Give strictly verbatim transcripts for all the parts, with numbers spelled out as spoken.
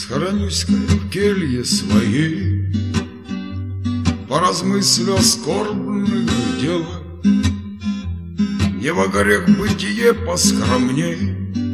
Схоронюсь-ка в келье своей, поразмыслю о скорбных делах, не во грех бытие поскромней,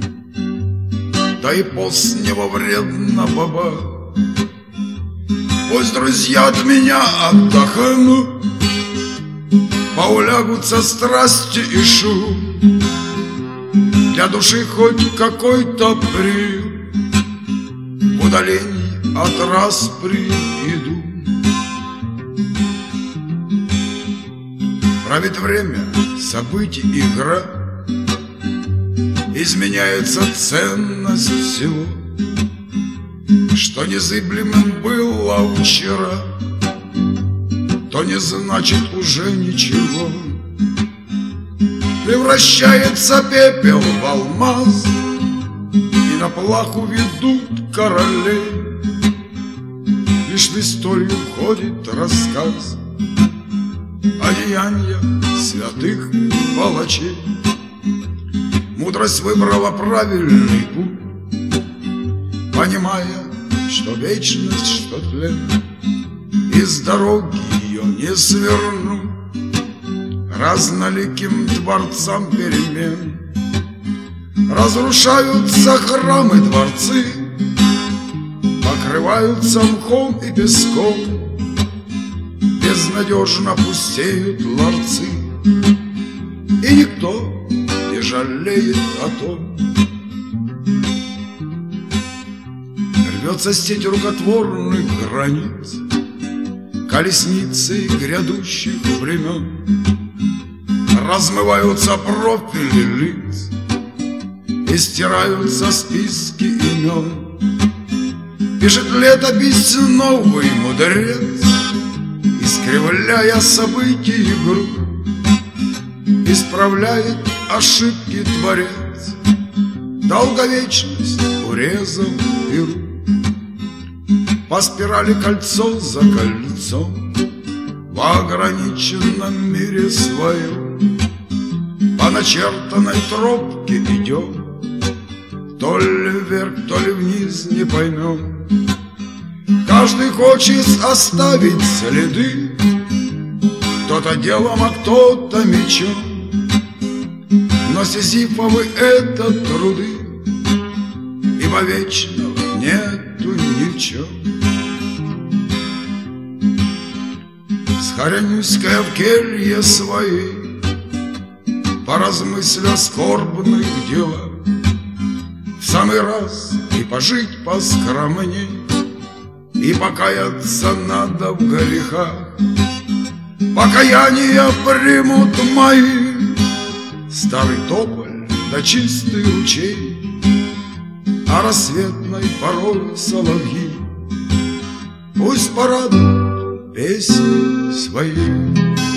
да и пост не во вредно баба. Пусть друзья от меня отдохнут, поулягутся страсти и шум, для души хоть какой-то приют, в удалении от распри иду. Правит время событий игра, изменяется ценность всего, что незыблемым было вчера, то не значит уже ничего. Превращается пепел в алмаз, и на плаху ведут королей. Лишь в историю входит рассказ о деяниях святых палачей. Мудрость выбрала правильный путь, понимая, что вечность, что тлен, и с дороги ее не сверну разноликим дворцам перемен. Разрушаются храмы, дворцы, покрываются мхом и песком, безнадежно пустеют ларцы, и никто не жалеет о том. Рвется сеть рукотворных границ, колесницей грядущих времен. Размываются профили лиц и стираются списки имен. Пишет летопись новый мудрец, искривляя события игру, исправляет ошибки творец, долговечность урезал перу. По спирали кольцо за кольцом в ограниченном мире своем, по начертанной тропке идем, то ли вверх, то ли вниз не поймем. Каждый хочет оставить следы, кто-то делом, а кто-то мечом. Но сизифовы это труды, ибо вечного нету ни в чем. Схоронюсь-ка я в келье своей, поразмыслю о скорбных делах, в самый раз и пожить поскромней, и покаяться надо в грехах. Покаяние примут мои старый тополь да чистый ручей, а рассветной порой соловьи пусть порадуют песни своей.